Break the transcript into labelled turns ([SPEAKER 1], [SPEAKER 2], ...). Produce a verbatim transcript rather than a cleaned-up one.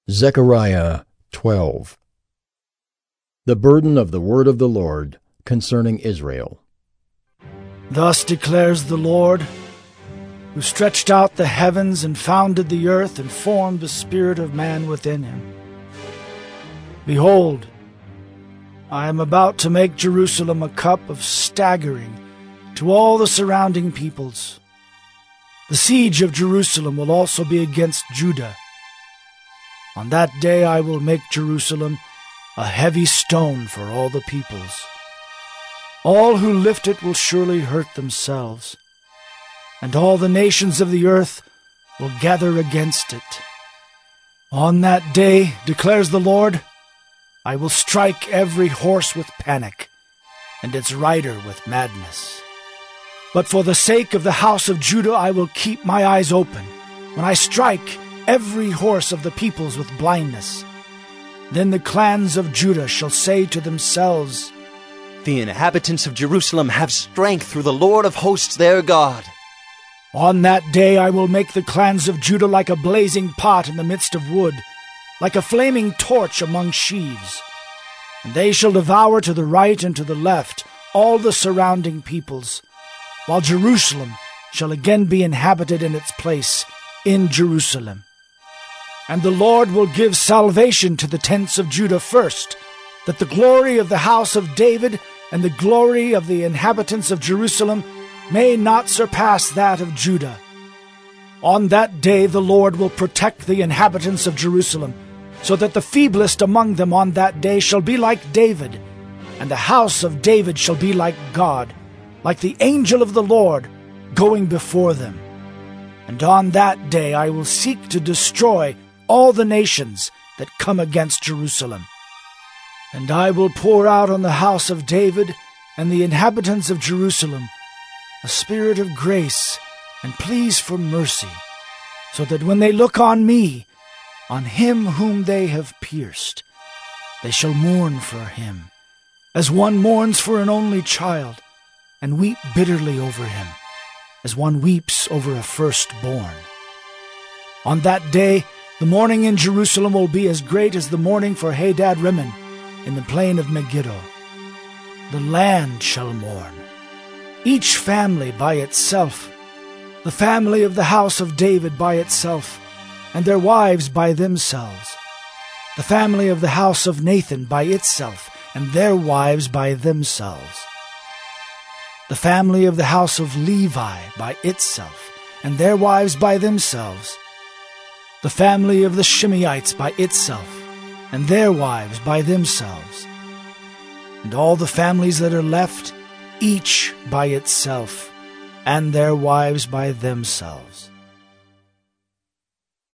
[SPEAKER 1] Zechariah twelve. The burden of the word of the Lord concerning Israel.
[SPEAKER 2] Thus declares the Lord, who stretched out the heavens and founded the earth and formed the spirit of man within him. Behold, I am about to make Jerusalem a cup of staggering to all the surrounding peoples. The siege of Jerusalem will also be against Judah. On that day I will make Jerusalem a heavy stone for all the peoples. All who lift it will surely hurt themselves, and all the nations of the earth will gather against it. On that day, declares the Lord, I will strike every horse with panic, and its rider with madness. But for the sake of the house of Judah I will keep my eyes open, when I strike every horse of the peoples with blindness. Then the clans of Judah shall say to themselves,
[SPEAKER 3] The inhabitants of Jerusalem have strength through the Lord of hosts their God.
[SPEAKER 2] On that day I will make the clans of Judah like a blazing pot in the midst of wood, like a flaming torch among sheaves. And they shall devour to the right and to the left all the surrounding peoples, while Jerusalem shall again be inhabited in its place in Jerusalem. And the Lord will give salvation to the tents of Judah first, that the glory of the house of David and the glory of the inhabitants of Jerusalem may not surpass that of Judah. On that day the Lord will protect the inhabitants of Jerusalem, so that the feeblest among them on that day shall be like David, and the house of David shall be like God, like the angel of the Lord going before them. And on that day I will seek to destroy all the nations that come against Jerusalem. And I will pour out on the house of David and the inhabitants of Jerusalem a spirit of grace and pleas for mercy, so that when they look on me, on him whom they have pierced, they shall mourn for him, as one mourns for an only child, and weep bitterly over him, as one weeps over a firstborn. On that day the mourning in Jerusalem will be as great as the mourning for Hadad-rimmon in the plain of Megiddo. The land shall mourn, each family by itself, the family of the house of David by itself, and their wives by themselves, the family of the house of Nathan by itself, and their wives by themselves, the family of the house of Levi by itself, and their wives by themselves, the family of the Shimeites by itself, and their wives by themselves, and all the families that are left, each by itself, and their wives by themselves.